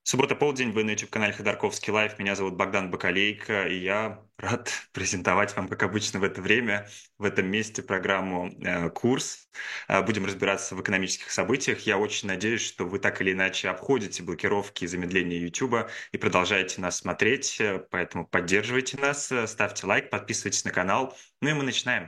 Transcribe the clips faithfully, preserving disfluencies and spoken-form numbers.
Суббота, полдень, вы на YouTube-канале Ходорковский Лайв. Меня зовут Богдан Бакалейко, и я рад презентовать вам, как обычно, в это время, в этом месте программу э, «Курс». Э, Будем разбираться в экономических событиях. Я очень надеюсь, что вы так или иначе обходите блокировки и замедления YouTube и продолжаете нас смотреть, э, поэтому поддерживайте нас, э, ставьте лайк, подписывайтесь на канал. Ну и мы начинаем.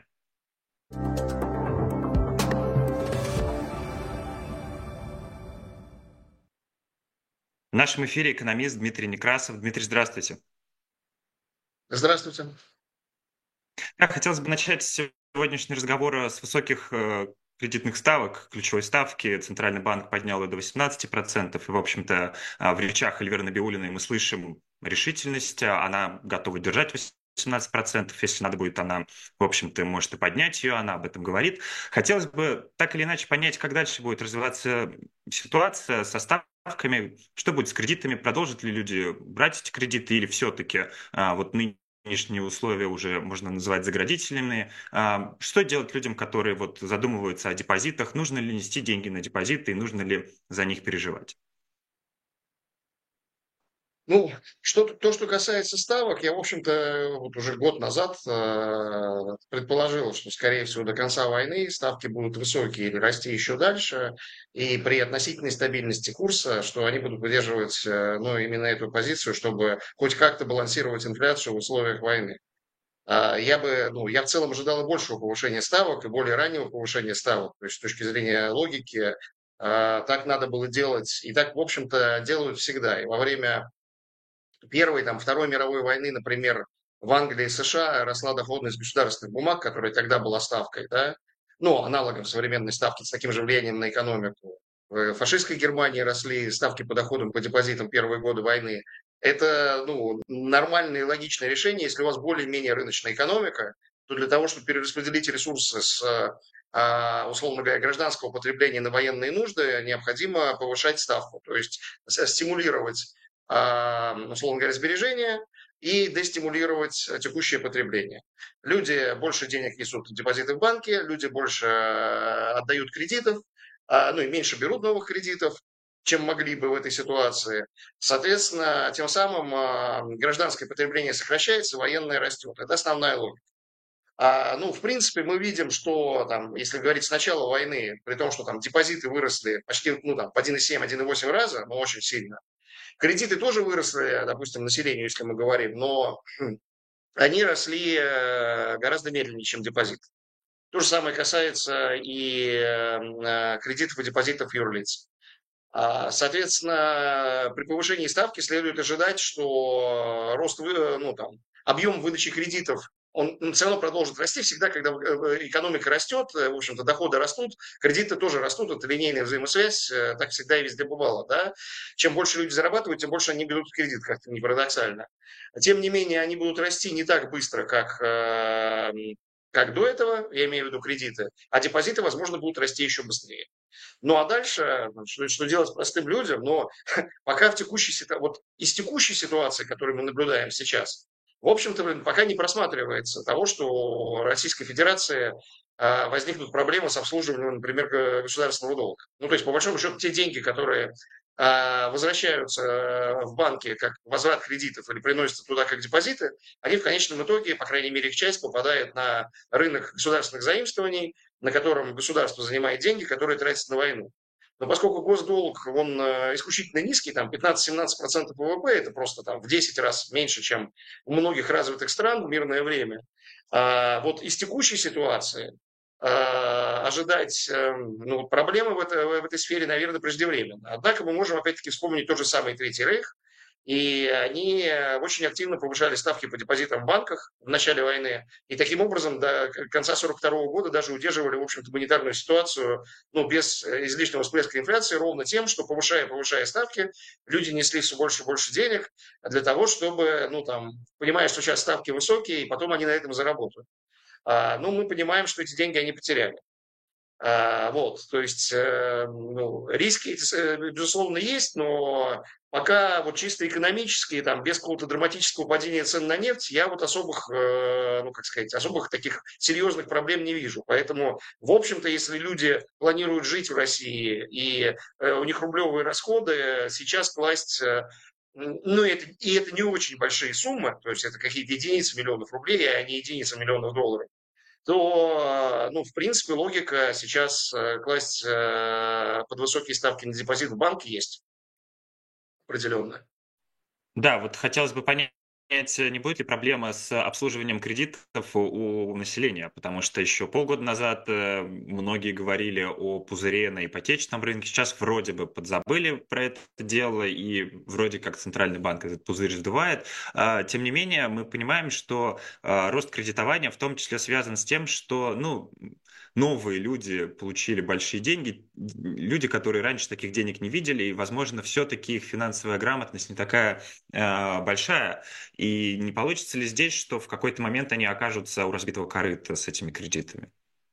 В нашем эфире экономист Дмитрий Некрасов. Дмитрий, здравствуйте. Здравствуйте. Да, хотелось бы начать сегодняшний разговор э, с высоких э, кредитных ставок, ключевой ставки. Центральный банк поднял ее до восемнадцати процентов. И, в общем-то, а, в речах Эльвиры Набиуллиной мы слышим решительность. а, Она готова держать восемнадцать процентов. Если надо будет, она, в общем-то, может и поднять ее. Она об этом говорит. Хотелось бы так или иначе понять, как дальше будет развиваться ситуация со ставками, что будет с кредитами, продолжат ли люди брать эти кредиты или все-таки а, вот ныне нынешние условия уже можно называть заградительными. А, Что делать людям, которые вот задумываются о депозитах? Нужно ли нести деньги на депозиты и нужно ли за них переживать? Ну, что, то, что касается ставок, я, в общем-то, вот уже год назад э, предположил, что, скорее всего, до конца войны ставки будут высокие или расти еще дальше, и при относительной стабильности курса, что они будут выдерживать, э, ну, именно эту позицию, чтобы хоть как-то балансировать инфляцию в условиях войны. А, Я бы, ну, я в целом ожидал и большего повышения ставок, и более раннего повышения ставок, то есть с точки зрения логики, а, так надо было делать, и так, в общем-то, делают всегда. И во время Первой, там, Второй мировой войны, например, в Англии и США росла доходность государственных бумаг, которая тогда была ставкой, да, ну, аналогом современной ставки с таким же влиянием на экономику. В фашистской Германии росли ставки по доходам, по депозитам первые годы войны. Это, ну, нормальное и логичное решение, если у вас более-менее рыночная экономика, то для того, чтобы перераспределить ресурсы с, а, условно говоря, гражданского потребления на военные нужды, необходимо повышать ставку, то есть стимулировать, а, условно говоря, сбережения и дестимулировать текущее потребление. Люди больше денег несут в депозиты в банке, люди больше э, отдают кредитов, а, ну и меньше берут новых кредитов, чем могли бы в этой ситуации. Соответственно, тем самым а, гражданское потребление сокращается, военное растет. Это основная логика. А, ну, в принципе, мы видим, что, там, если говорить с начала войны, при том, что там депозиты выросли почти, ну, там, в один и семь - один и восемь раза, но очень сильно, кредиты тоже выросли, допустим, населению, если мы говорим, но хм, они росли э, гораздо медленнее, чем депозит. То же самое касается и э, э, кредитов и депозитов юрлиц. А, Соответственно, при повышении ставки следует ожидать, что рост, вы- ну, там, объем выдачи кредитов, он все равно продолжит расти. Всегда, когда э, экономика растет, э, в общем-то, доходы растут, кредиты тоже растут, это линейная взаимосвязь, э, так всегда и везде бывало. Да? Чем больше люди зарабатывают, тем больше они берут кредит, как-то не парадоксально. Тем не менее, они будут расти не так быстро, как, э, как до этого, я имею в виду кредиты, а депозиты, возможно, будут расти еще быстрее. Ну а дальше, что, что делать простым людям? Но пока в текущей ситуации, вот из текущей ситуации, которую мы наблюдаем сейчас, в общем-то, блин, пока не просматривается того, что у Российской Федерации а, возникнут проблемы с обслуживанием, например, г- государственного долга. Ну, то есть, по большому счету, те деньги, которые а, возвращаются э, в банки как возврат кредитов или приносятся туда как депозиты, они в конечном итоге, по крайней мере, их часть попадает на рынок государственных заимствований, на котором государство занимает деньги, которые тратится на войну. Но поскольку госдолг, он э, исключительно низкий, там пятнадцать-семнадцать процентов ВВП, это просто там в десять раз меньше, чем у многих развитых стран в мирное время, а, вот из текущей ситуации а, ожидать э, ну, проблемы в, это, в этой сфере, наверное, преждевременно. Однако мы можем опять-таки вспомнить тот же самый Третий Рейх, и они э, очень активно повышали ставки по депозитам в банках в начале войны. И таким образом до конца сорок второго года даже удерживали, в общем-то, монетарную ситуацию, ну, без э, излишнего всплеска инфляции, ровно тем, что повышая, повышая ставки, люди несли все больше и больше денег для того, чтобы, ну, там, понимая, что сейчас ставки высокие, и потом они на этом заработают. А, ну, мы понимаем, что эти деньги они потеряли. А, вот, то есть, э, ну, риски, эти, э, безусловно, есть, но пока вот чисто экономические, там, без какого-то драматического падения цен на нефть, я вот особых, э, ну, как сказать, особых таких серьезных проблем не вижу. Поэтому, в общем-то, если люди планируют жить в России и э, у них рублевые расходы, сейчас класть, э, м, ну, это, и это не очень большие суммы, то есть это какие-то единицы миллионов рублей, а не единицы миллионов долларов, то, ну, в принципе, логика сейчас э, класть э, под высокие ставки на депозит в банке есть определенная. Да, вот хотелось бы понять, э, не будет ли проблема с обслуживанием кредитов у у населения, потому что еще полгода назад э, многие говорили о пузыре на ипотечном рынке, сейчас вроде бы подзабыли про это дело, и вроде как Центральный банк этот пузырь сдувает. А, Тем не менее, мы понимаем, что а, рост кредитования в том числе связан с тем, что, ну, новые люди получили большие деньги, люди, которые раньше таких денег не видели, и, возможно, все-таки их финансовая грамотность не такая э, большая. И не получится ли здесь, что в какой-то момент они окажутся у разбитого корыта с этими кредитами?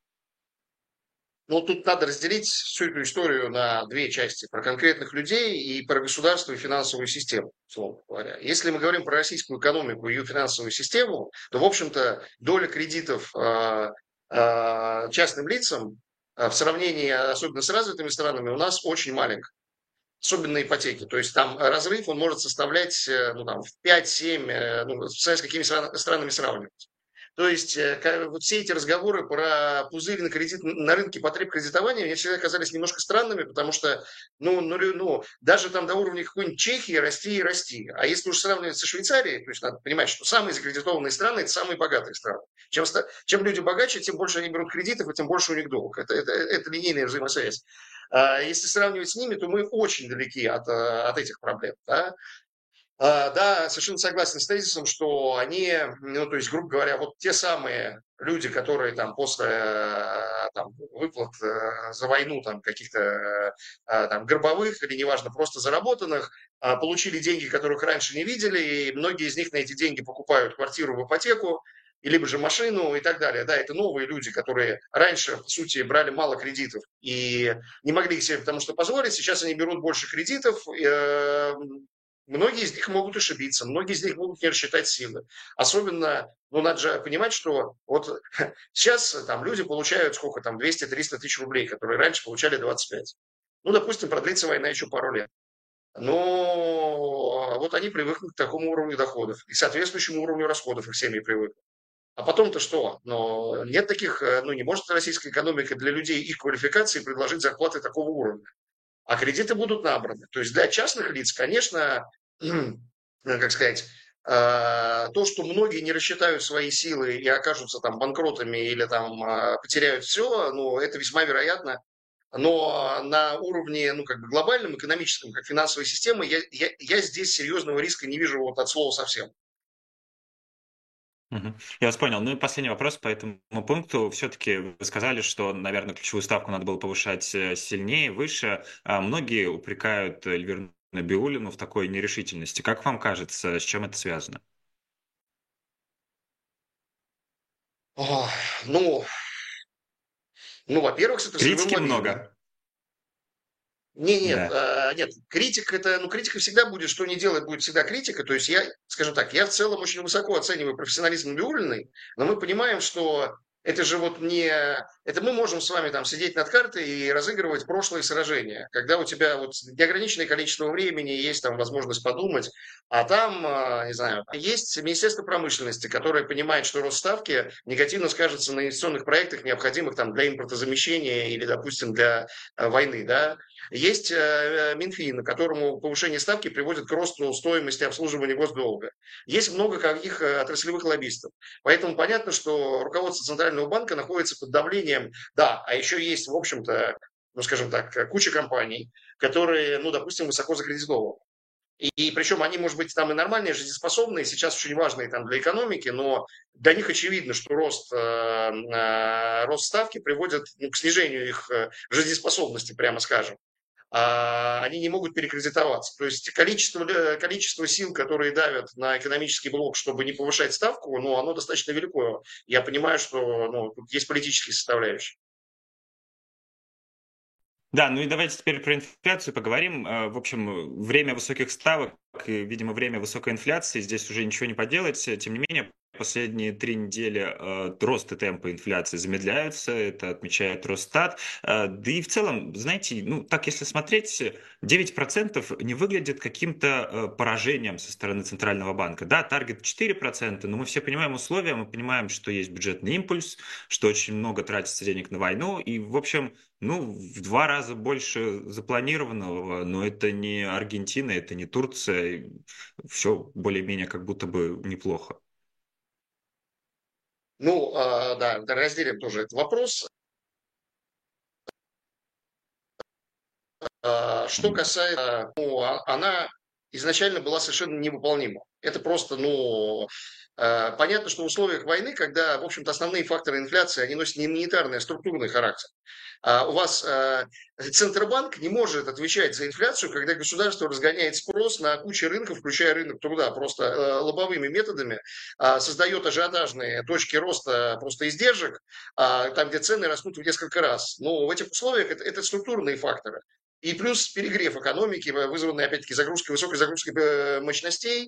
Но тут надо разделить всю эту историю на две части. Про конкретных людей и про государство и финансовую систему, условно говоря. Если мы говорим про российскую экономику и ее финансовую систему, то, в общем-то, доля кредитов э, э, частным лицам э, в сравнении, особенно с развитыми странами, у нас очень маленькая. Особенно ипотеки. То есть там разрыв, он может составлять э, ну, там, в пять-семь, э, ну, смотря с какими стран- странами сравнивать. То есть э, ка- вот все эти разговоры про пузырь на, кредит, на рынке потреб кредитования мне всегда казались немножко странными, потому что ну, ну, рю- ну, даже там до уровня какой-нибудь Чехии расти и расти. А если уж сравнивать со Швейцарией, то есть надо понимать, что самые закредитованные страны – это самые богатые страны. Чем, ста- чем люди богаче, тем больше они берут кредитов, и тем больше у них долг. Это, это, это линейная взаимосвязь. А если сравнивать с ними, то мы очень далеки от, э, от этих проблем. Да? А, да, совершенно согласен с тезисом, что они, ну, то есть, грубо говоря, вот те самые люди, которые там после э, там, выплат э, за войну там каких-то э, там гробовых или неважно, просто заработанных, а, получили деньги, которых раньше не видели, и многие из них на эти деньги покупают квартиру в ипотеку, и либо же машину и так далее. Да, это новые люди, которые раньше, по сути, брали мало кредитов и не могли их себе потому что позволить. Сейчас они берут больше кредитов, э, многие из них могут ошибиться, многие из них могут не рассчитать силы. Особенно, ну, надо же понимать, что вот сейчас там люди получают сколько там, двести-триста тысяч рублей, которые раньше получали двадцать пять. Ну, допустим, продлится война еще пару лет. Но вот они привыкнут к такому уровню доходов и соответствующему уровню расходов их семьи привыкнут. А потом-то что? Но нет таких, э, ну не может российская экономика для людей их квалификации предложить зарплаты такого уровня. А кредиты будут набраны. То есть для частных лиц, конечно, как сказать, э, то, что многие не рассчитают свои силы и окажутся там банкротами или там э, потеряют все, ну, это весьма вероятно. Но на уровне, ну, как бы глобальном, экономическом, как финансовой системы, я, я, я здесь серьезного риска не вижу вот от слова совсем. Мгм. Я вас понял. Ну и последний вопрос по этому пункту. Все-таки вы сказали, что, наверное, ключевую ставку надо было повышать э, сильнее, выше. А многие упрекают Эльвиру Набиуллину в такой нерешительности. Как вам кажется, с чем это связано? Ох, ну, ну, во-первых, с отраслевым Критики лоббированием. много. Не, нет, Да. а, нет, критик это, ну, критика всегда будет, что не делает, будет всегда критика. То есть я, скажем так, я в целом очень высоко оцениваю профессионализм Набиуллиной, но мы понимаем, что это же вот не... Это мы можем с вами там сидеть над картой и разыгрывать прошлые сражения, когда у тебя вот неограниченное количество времени, есть там возможность подумать, а там, а, не знаю, есть Министерство промышленности, которое понимает, что рост ставки негативно скажется на инвестиционных проектах, необходимых там для импортозамещения или, допустим, для а, войны, да. Есть э, Минфин, которому повышение ставки приводит к росту стоимости обслуживания госдолга. Есть много каких э, отраслевых лоббистов. Поэтому понятно, что руководство Центрального банка находится под давлением. Да, а еще есть, в общем-то, ну, скажем так, э, куча компаний, которые, ну, допустим, высоко закредитованы. И, и причем они, может быть, там и нормальные, жизнеспособные, сейчас очень важные там для экономики, но для них очевидно, что рост, э, э, рост ставки приводит ну, к снижению их э, жизнеспособности, прямо скажем, а, они не могут перекредитоваться. То есть количество, э, количество сил, которые давят на экономический блок, чтобы не повышать ставку, ну, оно достаточно велико. Я понимаю, что ну, тут есть политические составляющие. Да, ну и давайте теперь про инфляцию поговорим. Э, В общем, время высоких ставок, и, видимо, время высокой инфляции, здесь уже ничего не поделать. Тем не менее, последние три недели э, рост и темпы инфляции замедляются, это отмечает Росстат. Э, да и в целом, знаете, ну так если смотреть, девять процентов не выглядит каким-то э, поражением со стороны Центрального банка. Да, таргет четыре процента, но мы все понимаем условия, мы понимаем, что есть бюджетный импульс, что очень много тратится денег на войну, и, в общем, ну, в два раза больше запланированного, но это не Аргентина, это не Турция. Все более-менее как будто бы неплохо. Ну, а, да, да, разделим тоже этот вопрос. А, Что касается, ну, а- она изначально была совершенно невыполнима. Это просто, ну, а, понятно, что в условиях войны, когда, в общем-то, основные факторы инфляции, они носят не монетарный, а структурный характер. А у вас а, Центробанк не может отвечать за инфляцию, когда государство разгоняет спрос на кучу рынков, включая рынок труда, просто э, лобовыми методами, а, создает ажиотажные точки роста просто издержек, а, там, где цены растут в несколько раз. Но в этих условиях это, это структурные факторы. И плюс перегрев экономики, вызванный, опять-таки, загрузкой, высокой загрузкой э, мощностей,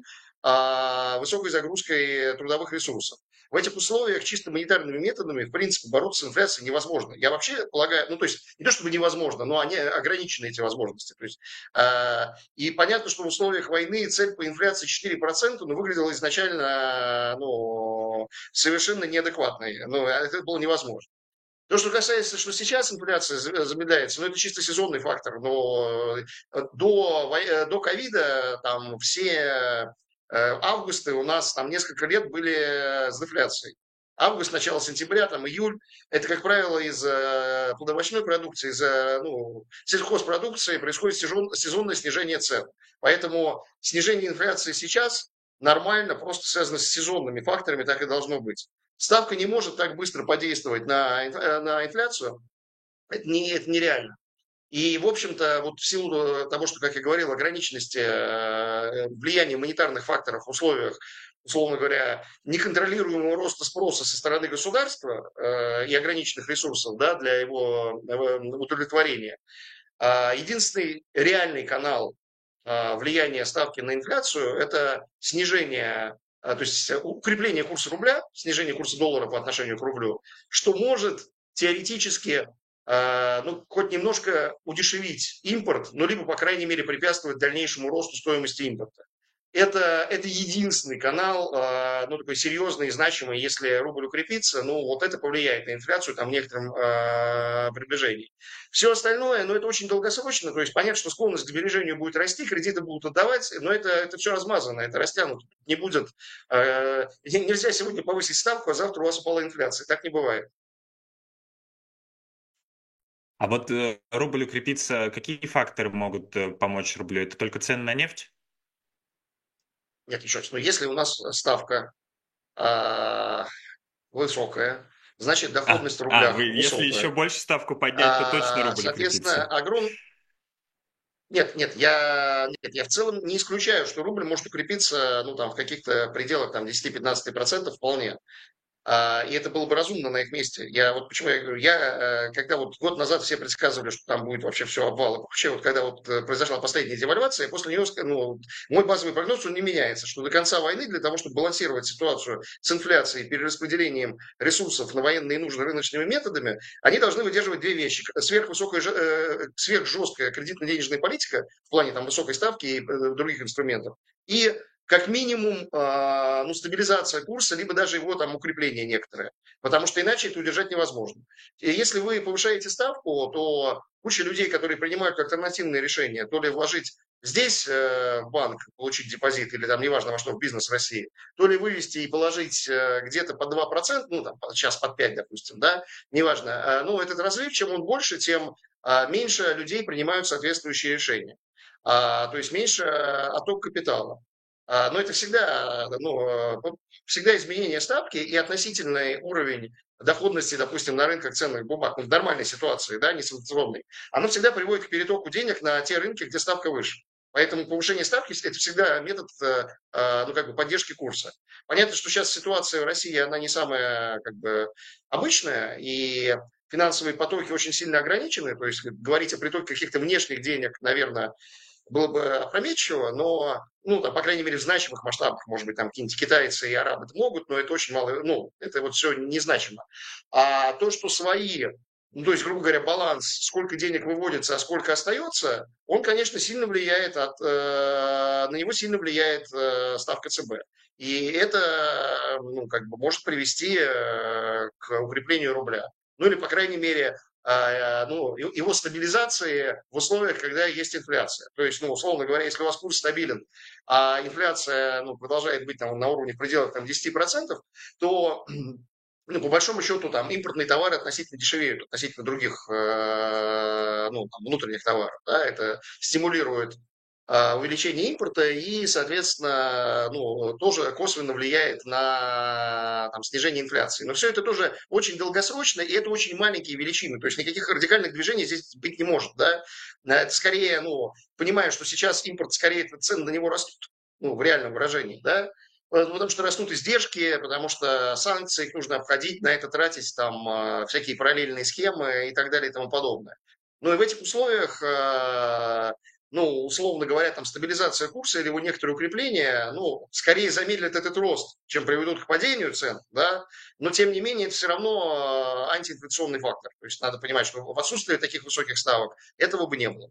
а, высокой загрузкой трудовых ресурсов. В этих условиях чисто монетарными методами, в принципе, бороться с инфляцией невозможно. Я вообще полагаю, ну, то есть, не то чтобы невозможно, но они ограничены, эти возможности. То есть, э, и понятно, что в условиях войны цель по инфляции четыре процента, ну, выглядела изначально, ну, совершенно неадекватной. Ну, это было невозможно. То, что касается, что сейчас инфляция замедляется, ну, это чисто сезонный фактор. Но э, до, э, до ковида там все э, августы у нас там несколько лет были с дефляцией. Август, начало сентября, там июль, это, как правило, из-за плодовочной продукции, из-за ну, сельхозпродукции происходит сезон, сезонное снижение цен. Поэтому снижение инфляции сейчас нормально, просто связано с сезонными факторами, так и должно быть. Ставка не может так быстро подействовать на, э, на инфляцию. Это, не, это нереально. И, в общем-то, вот в силу того, что, как я говорил, ограниченности э, влияния монетарных факторов в условиях, условно говоря, неконтролируемого роста спроса со стороны государства э, и ограниченных ресурсов да, для его э, удовлетворения, а единственный реальный канал а, влияния ставки на инфляцию – это снижение, а, то есть укрепление курса рубля, снижение курса доллара по отношению к рублю, что может теоретически а, ну, хоть немножко удешевить импорт, но либо, по крайней мере, препятствовать дальнейшему росту стоимости импорта. Это, это единственный канал, э, ну, такой серьезный и значимый, если рубль укрепится, ну, вот это повлияет на инфляцию там в некотором э, приближении. Все остальное, ну, это очень долгосрочно, то есть понятно, что склонность к сбережению будет расти, кредиты будут отдавать, но это, это все размазано, это растянуто. Не будет, э, нельзя сегодня повысить ставку, а завтра у вас упала инфляция, так не бывает. А вот э, рубль укрепиться, какие факторы могут э, помочь рублю? Это только цены на нефть? Нет, еще раз, но если у нас ставка э, высокая, значит А, доходность в а вы, рублях если еще высокая. больше ставку поднять, то точно А, рубль Соответственно, укрепится. огром... Нет, нет, я, нет, я в целом не исключаю, что рубль может укрепиться, ну, там, в каких-то пределах, там, десять-пятнадцать процентов вполне. А, и это было бы разумно на их месте. Я вот почему я говорю, я, э, когда вот год назад все предсказывали, что там будет вообще все обвал, и вообще вот когда вот э, произошла последняя девальвация, после нее, ну, мой базовый прогноз, он не меняется, что до конца войны для того, чтобы балансировать ситуацию с инфляцией, перераспределением ресурсов на военные нужды рыночными методами, они должны выдерживать две вещи. Сверхвысокая, э, сверхжесткая кредитно-денежная политика в плане там высокой ставки и э, других инструментов. И как минимум, а, ну, стабилизация курса, либо даже его там укрепление некоторое. Потому что иначе это удержать невозможно. И если вы повышаете ставку, то куча людей, которые принимают альтернативные решения, то ли вложить здесь э, в банк, получить депозит, или там неважно во что, в бизнес России, то ли вывести и положить э, где-то под два процента, ну, там, сейчас под пять, допустим, да, неважно. А, ну, этот разрыв, чем он больше, тем а, меньше людей принимают соответствующие решения. А, то есть меньше а, отток капитала. А, Но это всегда, ну, э, всегда изменение ставки и относительный уровень доходности, допустим, на рынках ценных бумаг, ну, в нормальной ситуации, да, не санкционной, оно всегда приводит к перетоку денег на те рынки, где ставка выше. Поэтому повышение ставки – это всегда метод э, э, ну, как бы поддержки курса. Понятно, что сейчас ситуация в России, она не самая как бы, обычная, и финансовые потоки очень сильно ограничены, то есть говорить о притоке каких-то внешних денег, наверное, было бы опрометчиво, но, ну, там, по крайней мере, в значимых масштабах, может быть, там какие-нибудь китайцы и арабы могут, но это очень мало, ну, это вот все незначимо. А то, что свои, ну, то есть, грубо говоря, баланс, сколько денег выводится, а сколько остается, он, конечно, сильно влияет от, э, на него сильно влияет э, ставка ЦБ. И это, э, ну, как бы может привести э, к укреплению рубля. Ну, или, по крайней мере, а, ну, его стабилизации в условиях, когда есть инфляция. То есть, ну, условно говоря, если у вас курс стабилен, а инфляция, ну, продолжает быть там на уровне в пределах там, десяти процентов, то, ну, по большому счету, там, импортные товары относительно дешевеют, относительно других, э, ну, там, внутренних товаров, да, это стимулирует а, увеличение импорта и, соответственно, ну, тоже косвенно влияет на там, снижение инфляции. Но все это тоже очень долгосрочно, и это очень маленькие величины. То есть никаких радикальных движений здесь быть не может. Да? Это скорее, ну, понимая, что сейчас импорт, скорее цены на него растут, ну, в реальном выражении, да, потому что растут издержки, потому что санкции их нужно обходить, на это тратить там а, всякие параллельные схемы и так далее и тому подобное. Ну и в этих условиях а, ну, условно говоря, там стабилизация курса или его некоторое укрепление, ну, скорее замедлит этот рост, чем приведут к падению цен, да, но тем не менее это все равно э, антиинфляционный фактор. То есть надо понимать, что в отсутствии таких высоких ставок этого бы не было.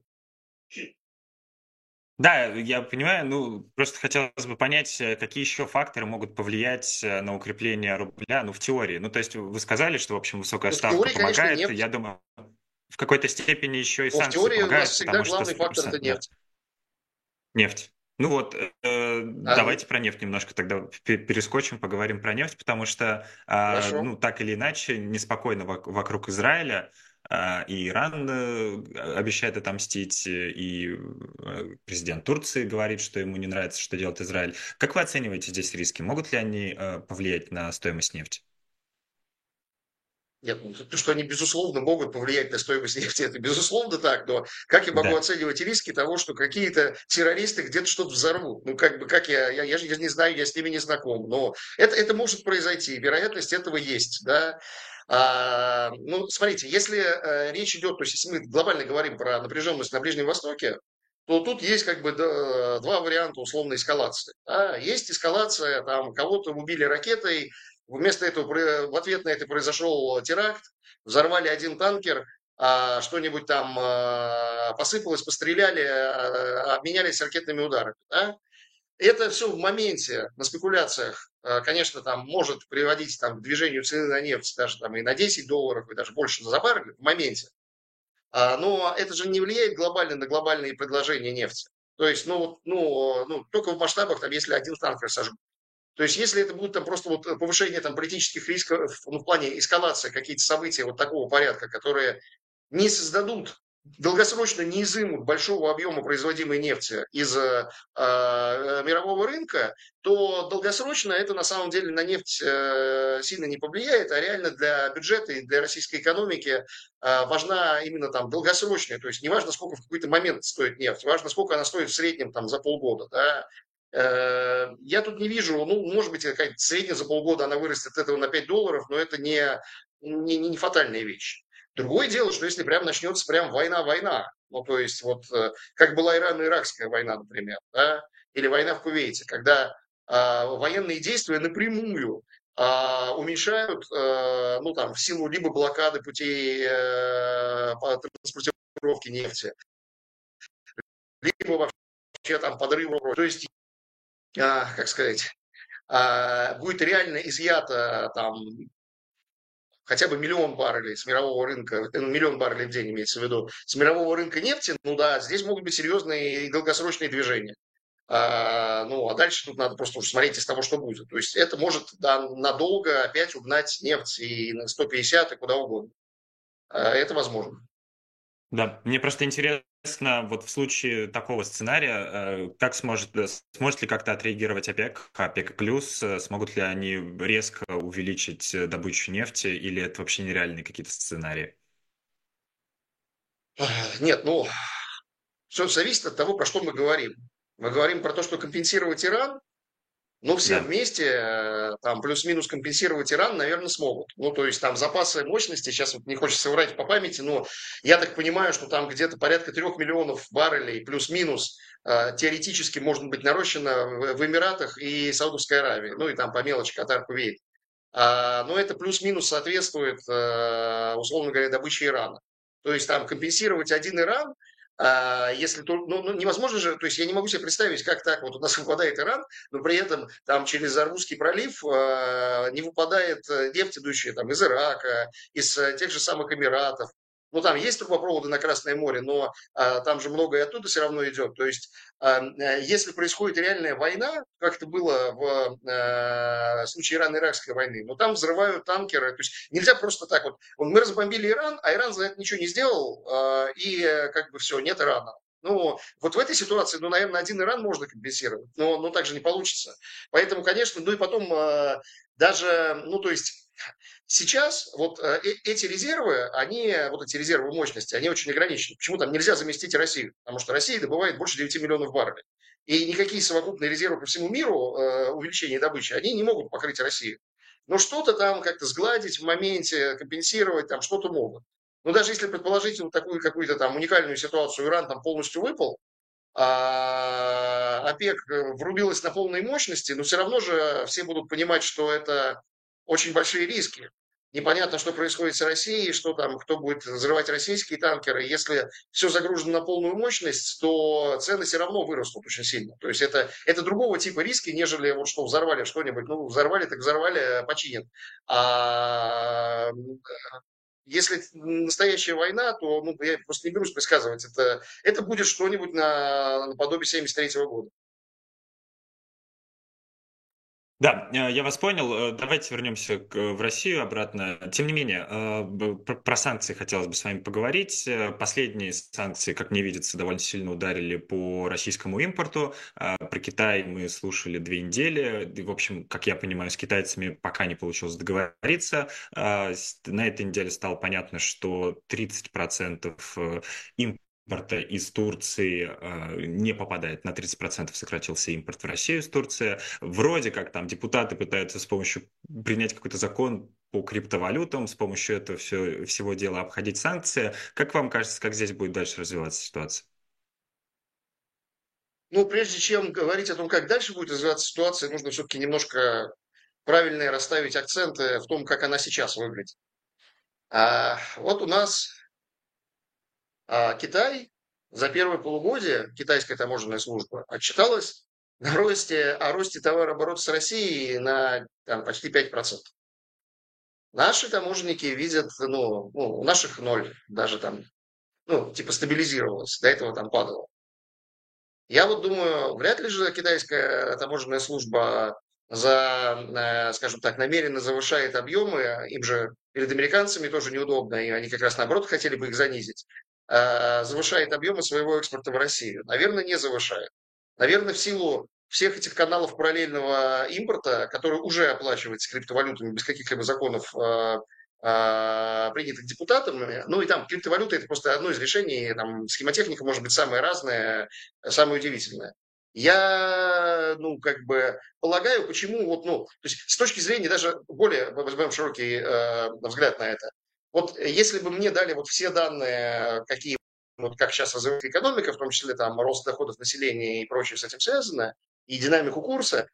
Да, я понимаю, ну, просто хотелось бы понять, э, какие еще факторы могут повлиять э, на укрепление рубля, ну, в теории. Ну, то есть вы сказали, что, в общем, высокая Ну, в ставка теории, конечно, помогает. нефть. Я думаю, в какой-то степени еще и Но в санкции теории у нас помогают, всегда потому что... главный с- фактор – с- это Да, нефть. нефть. Ну вот, э, А, ну, давайте про нефть немножко тогда пе- перескочим, поговорим про нефть, потому что, а, хорошо. ну, так или иначе, неспокойно вок- вокруг Израиля, а, и Иран э, обещает отомстить, и э, президент Турции говорит, что ему не нравится, что делает Израиль. Как вы оцениваете здесь риски? Могут ли они э, повлиять на стоимость нефти? Нет, ну, то, что они, безусловно, могут повлиять на стоимость нефти, это безусловно так, но как я могу Да. оценивать риски того, что какие-то террористы где-то что-то взорвут? Ну, как бы, как я, я, я же не знаю, я с ними не знаком, но это, это может произойти, вероятность этого есть, да. А, ну, смотрите, если э, речь идет, то есть если мы глобально говорим про напряженность на Ближнем Востоке, то тут есть как бы да, два варианта условной эскалации. Да. Есть эскалация, там кого-то убили ракетой, вместо этого в ответ на это произошел теракт, взорвали один танкер, а что-нибудь там а, посыпалось, постреляли, а, обменялись ракетными ударами. Да? Это все в моменте, на спекуляциях, а, конечно, там может приводить там, к движению цены на нефть даже там, и на десять долларов, и даже больше за баррель в моменте. А, но это же не влияет глобально на глобальные предложения нефти. То есть, ну, вот, ну, ну, только в масштабах, там, если один танкер сожгут. То есть, если это будет там просто вот повышение там политических рисков, ну, в плане эскалации какие-то события вот такого порядка, которые не создадут, долгосрочно не изымут большого объема производимой нефти из э, э, мирового рынка, то долгосрочно это на самом деле на нефть э, сильно не повлияет, а реально для бюджета и для российской экономики э, важна именно там долгосрочная, то есть не важно, сколько в какой-то момент стоит нефть, важно, сколько она стоит в среднем там за полгода, да. Э, я тут не вижу, ну, может быть, какая-то средняя за полгода она вырастет от этого на пять долларов, но это не, не, не фатальная вещь. Другое дело, что если прям начнется прям война-война, ну, то есть вот э, как была Ирано-Иракская война, например, да, или война в Кувейте, когда а, военные действия напрямую а, уменьшают, а, ну, там, в силу либо блокады путей э, по транспортировке нефти, либо вообще там подрыва, то есть, а, как сказать, а, будет реально изъято там хотя бы миллион баррелей с мирового рынка, э, миллион баррелей в день имеется в виду, с мирового рынка нефти, ну да, здесь могут быть серьезные и долгосрочные движения. А, ну, а дальше тут надо просто уже смотреть из того, что будет. То есть это может да, надолго опять угнать нефть и на сто пятьдесят и куда угодно. А, это возможно. Да, мне просто интересно, вот в случае такого сценария, э, как сможет, э, сможет ли как-то отреагировать ОПЕК, ОПЕК плюс, э, смогут ли они резко увеличить э, добычу нефти, или это вообще нереальные какие-то сценарии? Нет, ну, все зависит от того, про что мы говорим. Мы говорим про то, что компенсировать Иран, Ну, все Да. вместе, э, там, плюс-минус компенсировать Иран, наверное, смогут. Ну, то есть, там, запасы мощности, сейчас вот не хочется врать по памяти, но я так понимаю, что там где-то порядка трех миллионов баррелей, плюс-минус, э, теоретически может быть нарощено в, в Эмиратах и Саудовской Аравии. Ну, и там по мелочи Катар, Кувейт. А, но это плюс-минус соответствует, э, условно говоря, добыче Ирана. То есть там компенсировать один Иран, а, если то, ну, ну, невозможно же, то есть я не могу себе представить, как так вот у нас выпадает Иран, но при этом там через Армузский пролив э, не выпадает э, нефть, идущая там из Ирака, из э, тех же самых Эмиратов. Ну, там есть трубопроводы на Красное море, но а, там же многое оттуда все равно идет. То есть, а, э, если происходит реальная война, как это было в э, случае Ирано-Иракской войны, ну, там взрывают танкеры. То есть, нельзя просто так вот. Вот мы разбомбили Иран, а Иран за это ничего не сделал, а, и э, как бы все, нет Ирана. Ну, вот в этой ситуации, ну, наверное, один Иран можно компенсировать, но, но так же не получится. Поэтому, конечно, ну и потом э, даже, ну, то есть сейчас вот э, э, эти резервы, они, вот эти резервы мощности, они очень ограничены. Почему там нельзя заместить Россию? Потому что Россия добывает больше девяти миллионов баррелей. И никакие совокупные резервы по всему миру, э, увеличение добычи, они не могут покрыть Россию. Но что-то там как-то сгладить в моменте, компенсировать, там что-то могут. Но даже если предположить вот такую какую-то там уникальную ситуацию, Иран там полностью выпал, а ОПЕК э, врубилась на полной мощности, но все равно же все будут понимать, что это очень большие риски. Непонятно, что происходит с Россией, что там, кто будет взрывать российские танкеры. Если все загружено на полную мощность, то цены все равно вырастут очень сильно. То есть это, это другого типа риски, нежели вот что взорвали что-нибудь. Ну, взорвали, так взорвали, починят. А если настоящая война, то ну, я просто не берусь предсказывать. Это, это будет что-нибудь на, наподобие семьдесят третьего года. Да, э, я вас понял. Э, Давайте вернемся к- в Россию обратно. Тем не менее, э, б- про про санкции хотелось бы с вами поговорить. Э, Последние санкции, как мне видится, довольно сильно ударили по российскому импорту. А Про Китай мы слушали две недели. И, в общем, как я понимаю, с китайцами пока не получилось договориться. А, с- На этой неделе стало понятно, что тридцать процентов импорта импорта из Турции э, не попадает. На тридцать процентов сократился импорт в Россию из Турции. Вроде как там депутаты пытаются с помощью принять какой-то закон по криптовалютам, с помощью этого все, всего дела обходить санкции. Как вам кажется, как здесь будет дальше развиваться ситуация? Ну, прежде чем говорить о том, как дальше будет развиваться ситуация, нужно все-таки немножко правильно расставить акценты в том, как она сейчас выглядит. А, вот у нас а, Китай за первое полугодие, китайская таможенная служба, отчиталась на росте, о росте товарооборота с Россией на там, почти пять процентов. Наши таможенники видят, ну, ну, у наших ноль, даже там, ну, типа стабилизировалось, до этого там падало. Я вот думаю, вряд ли же китайская таможенная служба за, э, скажем так, намеренно завышает объемы, им же перед американцами тоже неудобно, и они как раз наоборот хотели бы их занизить, э, завышает объемы своего экспорта в Россию. Наверное, не завышает. Наверное, в силу всех этих каналов параллельного импорта, который уже оплачивается криптовалютами без каких-либо законов, э, э, принятых депутатами, ну и там криптовалюта это просто одно из решений, там схемотехника может быть самая разная, самое удивительное. Я, ну, как бы полагаю, почему вот, ну, то есть с точки зрения даже более, возьмем широкий э, взгляд на это. Вот если бы мне дали вот все данные, какие, вот как сейчас развивается экономика, в том числе там рост доходов населения и прочее с этим связано, и динамику курса,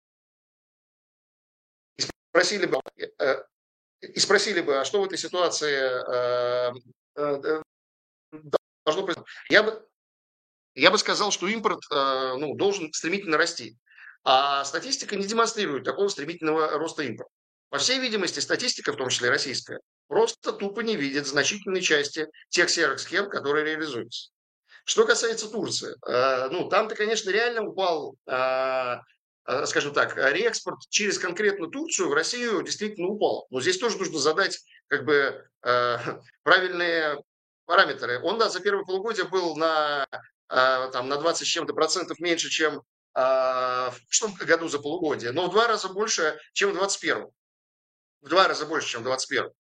и спросили бы, э, и спросили бы, а что в этой ситуации э, э, должно произойти, я бы Я бы сказал, что импорт э, ну, должен стремительно расти. А статистика не демонстрирует такого стремительного роста импорта. По всей видимости, статистика, в том числе российская, просто тупо не видит значительной части тех серых схем, которые реализуются. Что касается Турции, э, ну, там-то, конечно, реально упал, э, э, скажем так, реэкспорт через конкретно Турцию в Россию действительно упал. Но здесь тоже нужно задать как бы э, правильные параметры. Он, да, за первое полугодие был на, э, там, на двадцать с чем-то процентов меньше, чем э, в прошлом году за полугодие, но в два раза больше, чем в двадцать первом. В два раза больше, чем в двадцать первом.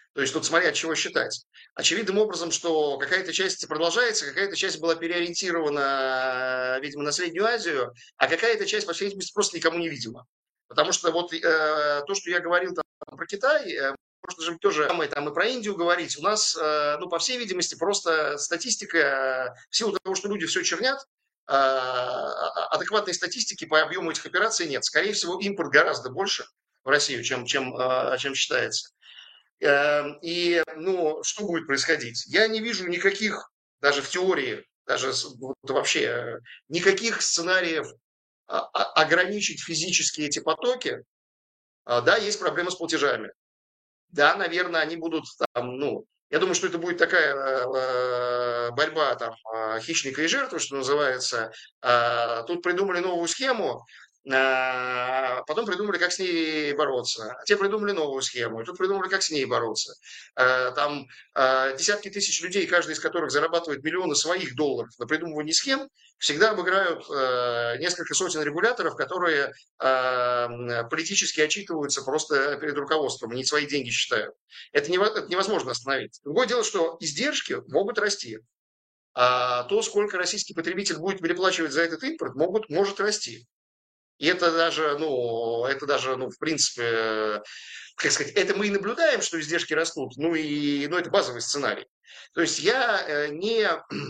То есть тут смотря от чего считать. Очевидным образом, что какая-то часть продолжается, какая-то часть была переориентирована, видимо, на Среднюю Азию, а какая-то часть, по всей видимости, просто никому не видима. Потому что вот э, то, что я говорил там, про Китай, э, можно же тоже самое там и про Индию говорить. У нас, э, ну, по всей видимости, просто статистика, э, в силу того, что люди все чернят, э, адекватной статистики по объему этих операций нет. Скорее всего, импорт гораздо больше в Россию, чем, чем, э, чем считается. Э, И, ну, что будет происходить? Я не вижу никаких, даже в теории, даже вот вообще, э, никаких сценариев а, а, ограничить физически эти потоки. А, Да, есть проблемы с платежами. Да, наверное, они будут там, ну, я думаю, что это будет такая э, борьба там э, хищника и жертвы, что называется. Э, Тут придумали новую схему, а потом придумали, как с ней бороться. А те придумали новую схему, и тут придумали, как с ней бороться. Э, Там э, десятки тысяч людей, каждый из которых зарабатывает миллионы своих долларов на придумывании схем, всегда обыграют э, несколько сотен регуляторов, которые э, политически отчитываются просто перед руководством, не свои деньги считают. Это, нево- это невозможно остановить. Другое дело, что издержки могут расти. А то, сколько российский потребитель будет переплачивать за этот импорт, могут, может расти. И это даже, ну, это даже, ну, в принципе, э, как сказать, это мы и наблюдаем, что издержки растут, ну и, ну, это базовый сценарий. То есть я э, не,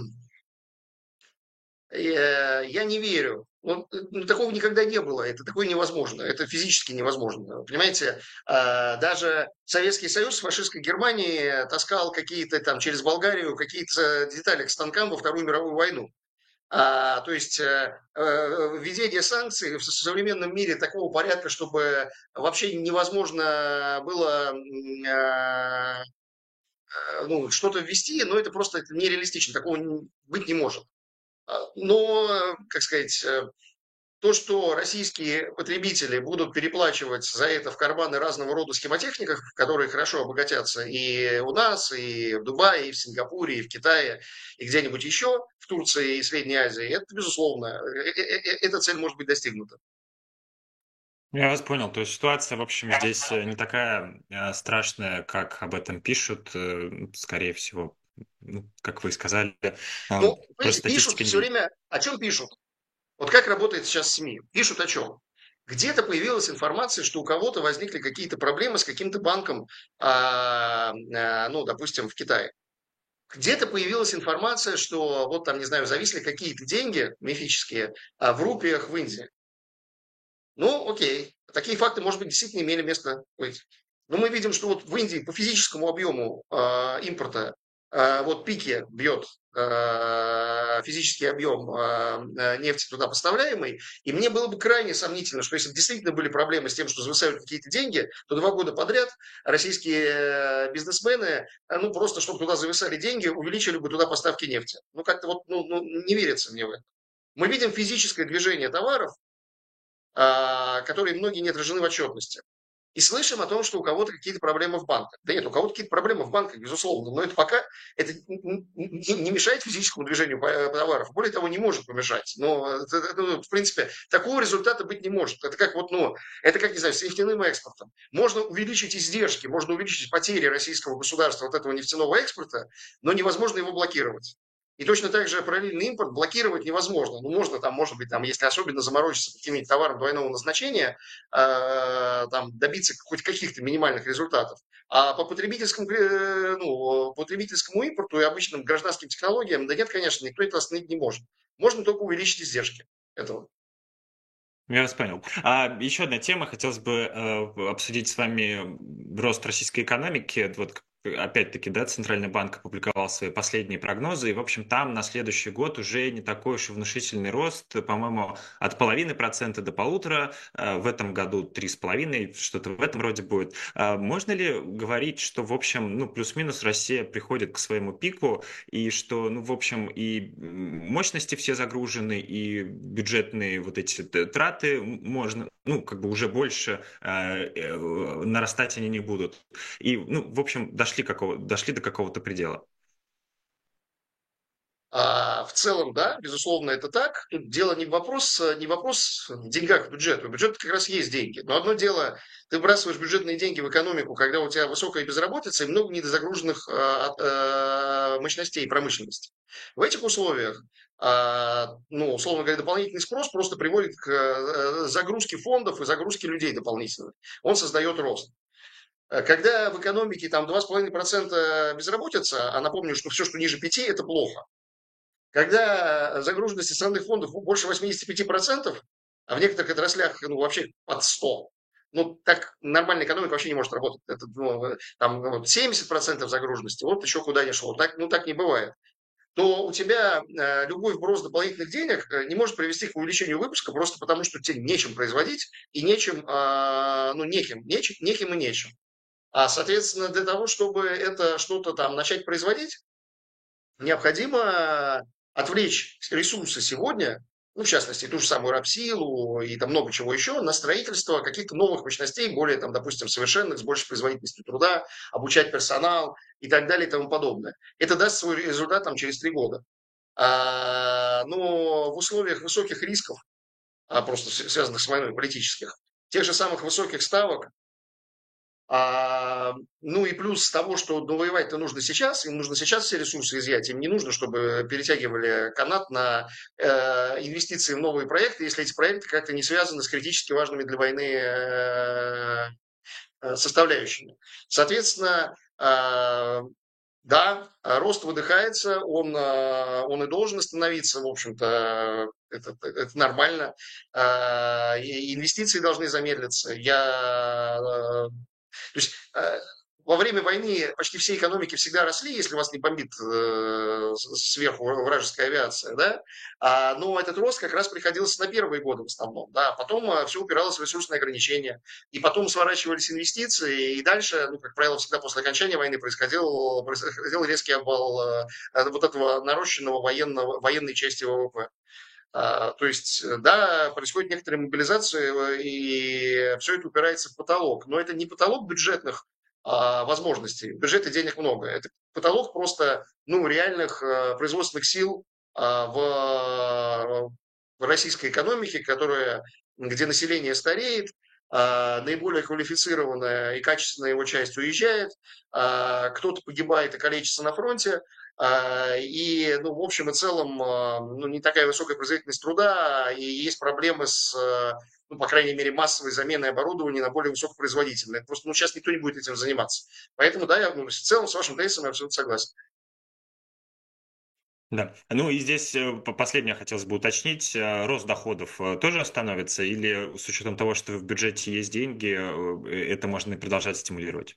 э, я не верю. Вот, э, ну, такого никогда не было, это такое невозможно, это физически невозможно. Понимаете, а, даже Советский Союз с фашистской Германией таскал какие-то там через Болгарию какие-то детали к станкам во Вторую мировую войну. А, то есть э, э, введение санкций в современном мире такого порядка, чтобы вообще невозможно было м, э, э, ну, что-то ввести, но это просто нереалистично, такого не- быть не может. А, Но, э, как сказать, э, то, что российские потребители будут переплачивать за это в карманы разного рода схемотехников, которые хорошо обогатятся и у нас, и в Дубае, и в Сингапуре, и в Китае, и где-нибудь еще, в Турции и Средней Азии, это безусловно, э, э, э, эта цель может быть достигнута. Я вас понял. То есть ситуация, в общем, здесь э, не такая э, страшная, как об этом пишут. Э, ну, Скорее всего, ну, как вы сказали, э, Ну, просто понимаете, пишут статистика все не... время, о чем пишут? Вот как работает сейчас СМИ? Пишут о чем? Где-то появилась информация, что у кого-то возникли какие-то проблемы с каким-то банком, а, а, ну, допустим, в Китае. Где-то появилась информация, что вот там, не знаю, зависли какие-то деньги мифические а, в рупиях в Индии. Ну, окей, такие факты, может быть, действительно имели место быть. Но мы видим, что вот в Индии по физическому объему э, импорта э, вот пике бьет э, физический объем э, нефти туда поставляемый. И мне было бы крайне сомнительно, что если бы действительно были проблемы с тем, что зависают какие-то деньги, то два года подряд российские э, бизнесмены, э, ну, просто чтобы туда зависали деньги, увеличили бы туда поставки нефти. Ну, как-то вот ну, ну, не верится мне в это. Мы видим физическое движение товаров, а, которые многие не отражены в отчетности. И слышим о том, что у кого-то какие-то проблемы в банках. Да нет, у кого-то какие-то проблемы в банках, безусловно, но это пока это не мешает физическому движению товаров. Более того, не может помешать. Но, это, это, ну, в принципе, такого результата быть не может. Это как вот, ну, это как, не знаю, с нефтяным экспортом. Можно увеличить издержки, можно увеличить потери российского государства от этого нефтяного экспорта, но невозможно его блокировать. И точно так же параллельный импорт блокировать невозможно. Ну, можно там, может быть, там, если особенно заморочиться каким-нибудь товаром двойного назначения, э, там, добиться хоть каких-то минимальных результатов. А по потребительскому, э, ну, потребительскому импорту и обычным гражданским технологиям, да нет, конечно, никто это остановить не может. Можно только увеличить издержки этого. Я вас понял. А еще одна тема. Хотелось бы э, обсудить с вами рост российской экономики. Вот к- опять-таки, да, Центральный банк опубликовал свои последние прогнозы, и, в общем, там на следующий год уже не такой уж и внушительный рост, по-моему, от половины процента до полутора, э, в этом году три с половиной, что-то в этом роде будет. А можно ли говорить, что, в общем, ну, плюс-минус Россия приходит к своему пику, и что, ну, в общем, и мощности все загружены, и бюджетные вот эти т- траты можно, ну, как бы уже больше э, э, нарастать они не будут. И, ну, в общем, дошли, какого, дошли до какого-то предела. А, в целом, да, безусловно, это так. Тут дело не в вопрос, не вопрос в деньгах в бюджет. У бюджета как раз есть деньги. Но одно дело, ты вбрасываешь бюджетные деньги в экономику, когда у тебя высокая безработица и много недозагруженных а, а, мощностей промышленности. В этих условиях, а, ну, условно говоря, дополнительный спрос просто приводит к а, загрузке фондов и загрузке людей дополнительно. Он создает рост. Когда в экономике там два с половиной процента безработица, а напомню, что все, что ниже пяти, это плохо. Когда загруженность иностранных фондов больше восемьдесят пять процентов, а в некоторых отраслях ну, вообще под сто, ну, так нормальная экономика вообще не может работать. Это, ну, там ну, семьдесят процентов загруженности, вот еще куда ни шло. Так, ну, так не бывает. То у тебя э, любой вброс дополнительных денег э, не может привести к увеличению выпуска просто потому, что тебе нечем производить и нечем, э, ну, неким, нечем, неким и нечем. А, соответственно, для того, чтобы это что-то там начать производить, необходимо отвлечь ресурсы сегодня, ну, в частности, ту же самую рабсилу и там много чего еще, на строительство каких-то новых мощностей, более, там, допустим, совершенных, с большей производительностью труда, обучать персонал и так далее и тому подобное. Это даст свой результат там, через три года. А, но в условиях высоких рисков, а, просто связанных с войной политических, тех же самых высоких ставок, а, ну и плюс того, что ну, воевать-то нужно сейчас, им нужно сейчас все ресурсы изъять, им не нужно, чтобы перетягивали канат на э, инвестиции в новые проекты, если эти проекты как-то не связаны с критически важными для войны э, э, составляющими. Соответственно, э, да, рост выдыхается, он, э, он и должен остановиться, в общем-то, это, это нормально. Э, инвестиции должны замедлиться. Я э, то есть э, во время войны почти все экономики всегда росли, если вас не бомбит э, сверху вражеская авиация, да, а, но этот рост как раз приходился на первые годы в основном, да, потом э, все упиралось в ресурсные ограничения, и потом сворачивались инвестиции, и дальше, ну, как правило, всегда после окончания войны происходил, происходил резкий обвал э, вот этого нарощенного военного, военной части ВВП. А, то есть, да, происходит некоторая мобилизация, э, и все это упирается в потолок. Но это не потолок бюджетных а, возможностей. В бюджете денег много. Это потолок просто ну, реальных а, производственных сил а, в, в российской экономике, которая, где население стареет, а, наиболее квалифицированная и качественная его часть уезжает, а, кто-то погибает и калечится на фронте, а, и, ну, в общем и целом, а, ну, не такая высокая производительность труда, и есть проблемы с, а, ну, по крайней мере, массовой заменой оборудования на более высокопроизводительное. Просто, ну, сейчас никто не будет этим заниматься. Поэтому, да, я ну, в целом с вашим тезисом я абсолютно согласен. Да. Ну и здесь э, по- последнее хотелось бы уточнить. э, Рост доходов э, тоже остановится или с учетом того, что в бюджете есть деньги, э, это можно и продолжать стимулировать?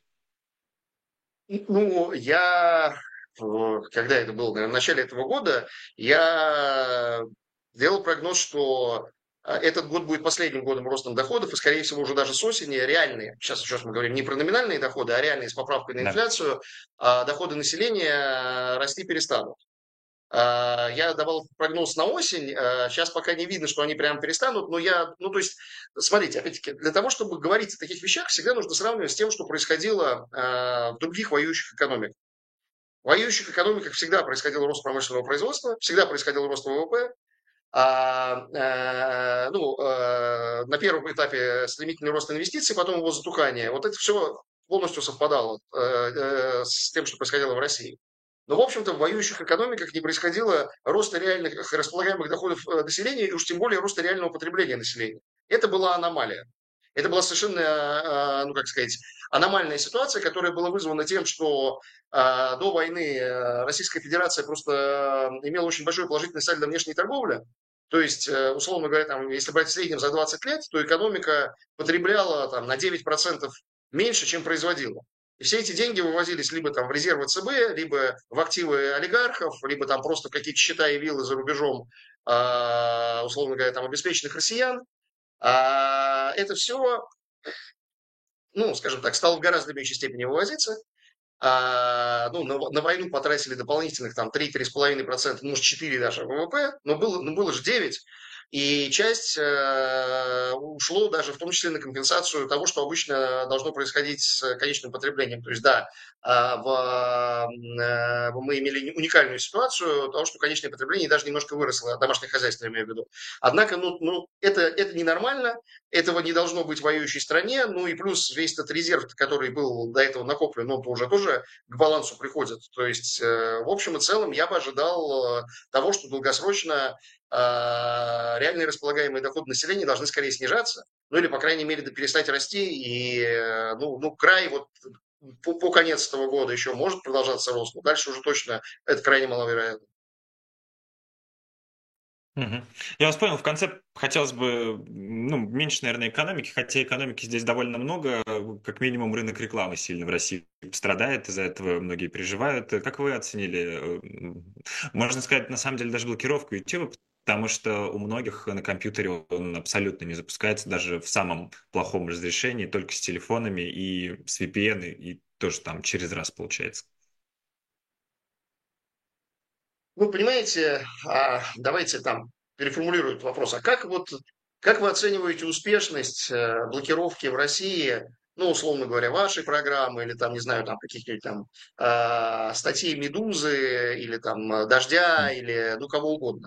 Ну, я, э, когда это было, наверное, в начале этого года, я делал прогноз, что а, этот год будет последним годом ростом доходов, и, скорее всего, уже даже с осени реальные, сейчас, сейчас мы говорим не про номинальные доходы, а реальные с поправкой на Да. инфляцию, а, доходы населения расти перестанут. А, Я давал прогноз на осень, сейчас пока не видно, что они прям перестанут, но я, ну то есть, смотрите, опять-таки, для того, чтобы говорить о таких вещах, всегда нужно сравнивать с тем, что происходило а, в других воюющих экономиках. В воюющих экономиках всегда происходил рост промышленного производства, всегда происходил рост ВВП, а, э, ну, э, на первом этапе стремительный рост инвестиций, потом его затухание. Вот это все полностью совпадало э, э, с тем, что происходило в России. Но, в общем-то, в воюющих экономиках не происходило роста реальных располагаемых доходов э, населения и уж тем более роста реального потребления населения. Это была аномалия. Это была совершенно, э, ну, как сказать, аномальная ситуация, которая была вызвана тем, что э, до войны э, Российская Федерация просто э, имела очень большое положительное сальдо внешней торговли. То есть, э, условно говоря, там, если брать в среднем за двадцать лет, то экономика потребляла там, на девять процентов меньше, чем производила. И все эти деньги вывозились либо там в резервы ЦБ, либо в активы олигархов, либо там просто в какие-то счета и виллы за рубежом, э, условно говоря, там обеспеченных россиян. А это все, ну, скажем так, стало в гораздо меньшей степени вывозиться. А, ну, на, на войну потратили дополнительных там три-три с половиной процента, ну, четыре даже ВВП, но было, ну, было же девять. И часть э, ушло даже в том числе на компенсацию того, что обычно должно происходить с конечным потреблением. То есть, да, а, в, э, мы имели уникальную ситуацию того, что конечное потребление даже немножко выросло, домашнее хозяйство, я имею в виду. Однако, ну, ну это, это ненормально, этого не должно быть в воюющей стране, ну и плюс весь этот резерв, который был до этого накоплен, он уже тоже к балансу приходит. То есть, э, в общем и целом, я бы ожидал э, того, что долгосрочно э, реальные располагаемые доходы населения должны скорее снижаться, ну или, по крайней мере, да перестать расти, и э, ну, ну, край вот по, по конец этого года еще может продолжаться рост, но дальше уже точно это крайне маловероятно. Мгм. Я вас понял. В конце хотелось бы, ну, меньше, наверное, экономики, хотя экономики здесь довольно много. Как минимум рынок рекламы сильно в России страдает, из-за этого многие переживают. Как вы оценили, э, можно сказать, на самом деле, даже блокировку YouTube, потому что у многих на компьютере он абсолютно не запускается, даже в самом плохом разрешении, только с телефонами и с V P N, и тоже там через раз получается. Ну, понимаете, а, давайте там переформулирую этот вопрос. А как вот, как вы оцениваете успешность э, блокировки в России, ну, условно говоря, вашей программы или там, не знаю, там каких-нибудь там а, статей «Медузы» или там э, «Дождя» или ну, кого угодно?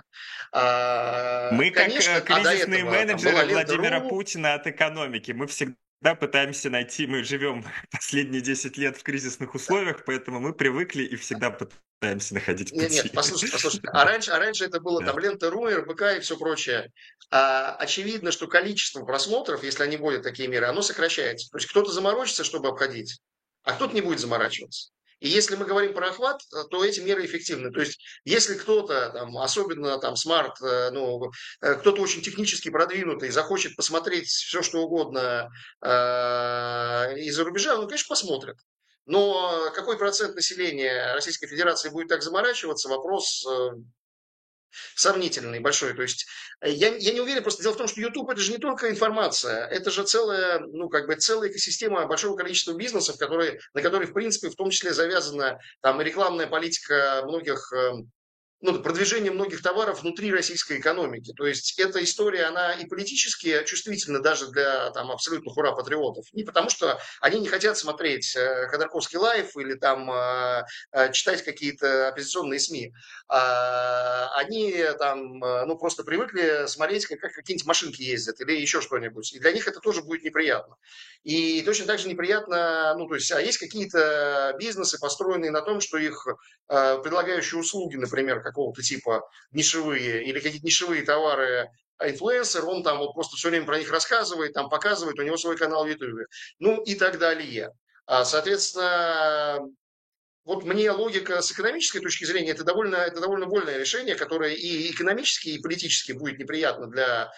А, Мы как конечно, э, а до кризисные этого там была менеджеры лента Владимира .ру. Путина от экономики. Мы всегда пытаемся найти, мы живем последние десять лет в кризисных условиях, поэтому мы привыкли и всегда пытаемся находить Нет, нет, пути. послушайте, послушайте. А раньше, а раньше это было Да. там лента.ру, эр бэ ка и все прочее. А, очевидно, что количество просмотров, если они вводят такие меры, оно сокращается. То есть кто-то заморочится, чтобы обходить, а кто-то не будет заморачиваться. И если мы говорим про охват, э, то эти меры эффективны. То есть, если кто-то, там, особенно там смарт, э, ну, э, кто-то очень технически продвинутый, захочет посмотреть все, что угодно э, из-за рубежа, он, конечно, посмотрит. Но какой процент населения Российской Федерации будет так заморачиваться, вопрос э, сомнительный, большой. То есть э, я, я не уверен, просто дело в том, что YouTube это же не только информация, это же целая, ну, как бы целая экосистема большого количества бизнесов, которые, на которые, в принципе, в том числе завязана там и рекламная политика многих э, ну, продвижение многих товаров внутри российской экономики. То есть эта история, она и политически чувствительна даже для там, абсолютных ура-патриотов. Не потому, что они не хотят смотреть э, Ходорковский лайф или там э, э, читать какие-то оппозиционные СМИ. А, они там, э, ну, просто привыкли смотреть, как, как какие-нибудь машинки ездят или еще что-нибудь. И для них это тоже будет неприятно. И точно так же неприятно, ну, то есть, а есть какие-то бизнесы, построенные на том, что их э, предлагающие услуги, например, какого-то типа нишевые или какие-то нишевые товары, а инфлюенсер, он там вот просто все время про них рассказывает, там показывает, у него свой канал в Ютубе, ну и так далее. А, соответственно, вот мне логика с экономической точки зрения это довольно, это довольно вольное решение, которое и экономически, и политически будет неприятно для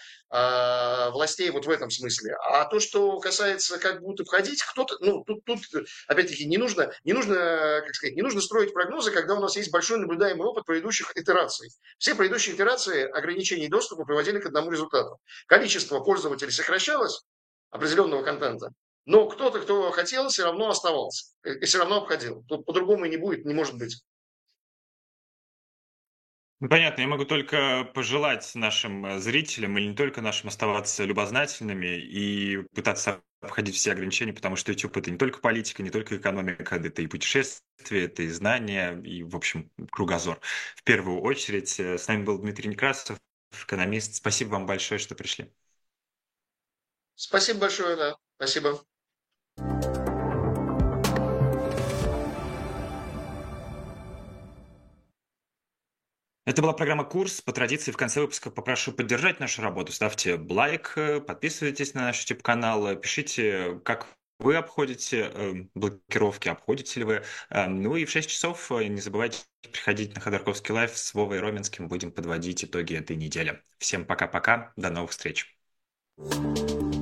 э, властей вот в этом смысле. А то, что касается как будут обходить, кто-то, ну, тут, тут опять-таки не нужно, не нужно, как сказать, не нужно строить прогнозы, когда у нас есть большой наблюдаемый опыт предыдущих итераций. Все предыдущие итерации ограничений доступа приводили к одному результату. Количество пользователей сокращалось, определенного контента, но кто-то, кто хотел, все равно оставался. И все равно обходил. Тут по-другому и не будет, не может быть. Ну, понятно, я могу только пожелать нашим э, зрителям, или не только нашим, оставаться любознательными и пытаться обходить все ограничения, потому что YouTube — это не только политика, не только экономика, это и путешествия, это и знания, и, в общем, кругозор. В первую очередь, э, с нами был Дмитрий Некрасов, экономист. Спасибо вам большое, что пришли. Спасибо большое, да. Спасибо. Это была программа «Курс». По традиции, в конце выпуска попрошу поддержать нашу работу. Ставьте лайк, э, подписывайтесь на наш YouTube-канал, э, пишите, как вы обходите э, блокировки, обходите ли вы. Э, Ну и в шесть часов э, не забывайте приходить на Ходорковский лайв с Вовой Роменским. Будем подводить итоги этой недели. Всем пока-пока, до новых встреч.